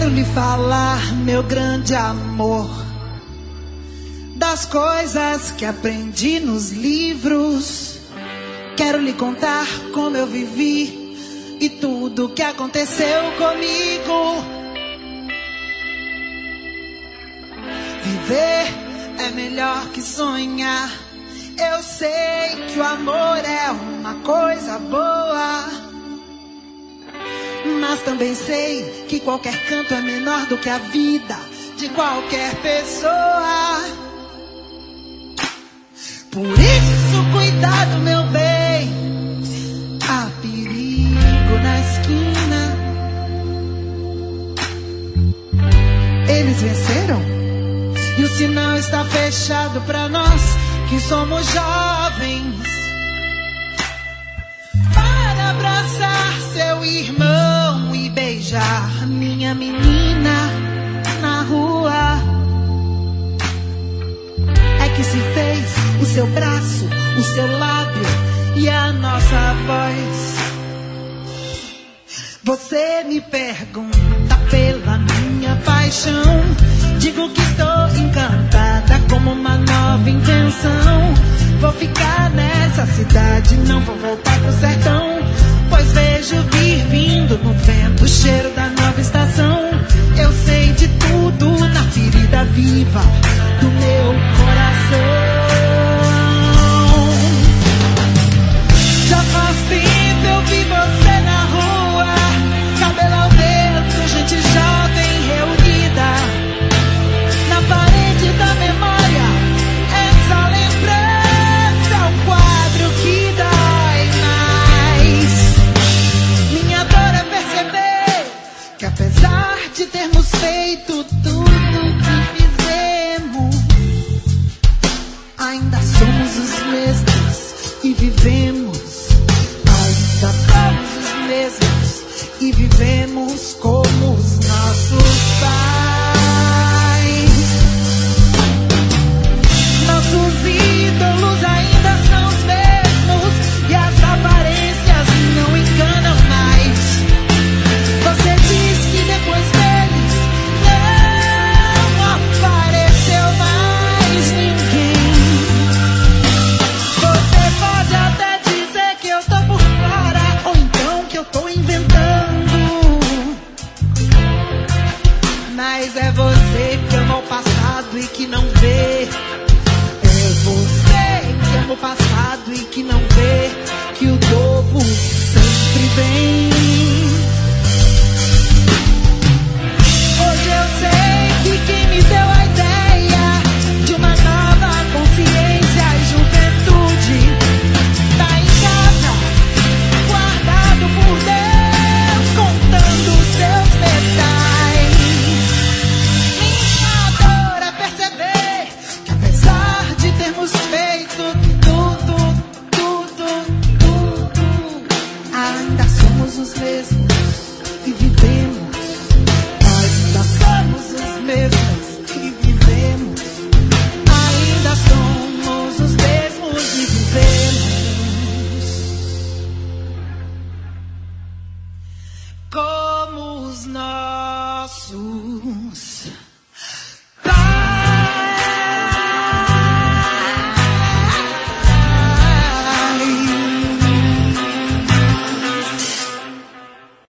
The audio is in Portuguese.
lhe falar, meu grande amor, das coisas que aprendi nos livros. Quero lhe contar como eu vivi e tudo que aconteceu comigo. Viver é melhor que sonhar. Eu sei que o amor é uma coisa boa, mas também sei que qualquer canto é menor do que a vida de qualquer pessoa. Por isso, cuidado, meu bem, há perigo na esquina. Eles venceram e o sinal está fechado pra nós que somos jovens. Para abraçar seu irmão e beijar minha menina na rua. É que se fez o seu braço, o seu lábio e a nossa voz. Você me pergunta pela minha paixão. Digo que estou encantada como uma nova invenção. Vou ficar nessa cidade, não vou voltar pro sertão, pois vejo vir vindo no vento o cheiro da nova estação. Eu sei de tudo na ferida viva do meu coração. Já faz tempo eu vi você na rua, cabelo ao vento, gente jovem reunida na parede da memória. Essa lembrança é um quadro que dói mais. Minha dor é perceber que apesar de termos feito tudo que fizemos, ainda somos os mesmos e vivemos. Ainda somos os mesmos e vivemos como os nossos pais. Nossos ídolos ainda são os mesmos e as aparências não enganam mais. Você diz que depois deles não apareceu mais ninguém. Você pode até dizer que eu tô por fora, ou então que eu tô inventando, mas é você que ama o passado e que não vê. É você que ama o passado e que não vê que o novo sempre vem. Hoje eu sei que quem me deu a ideia de uma nova consciência e juventude tá em casa, guardado por Deus, contando os seus metais. Minha dor é perceber que apesar de termos feito tudo, ainda somos os mesmos e vivemos. Ainda somos os mesmos e vivemos. Ainda somos os mesmos e vivemos como os nossos.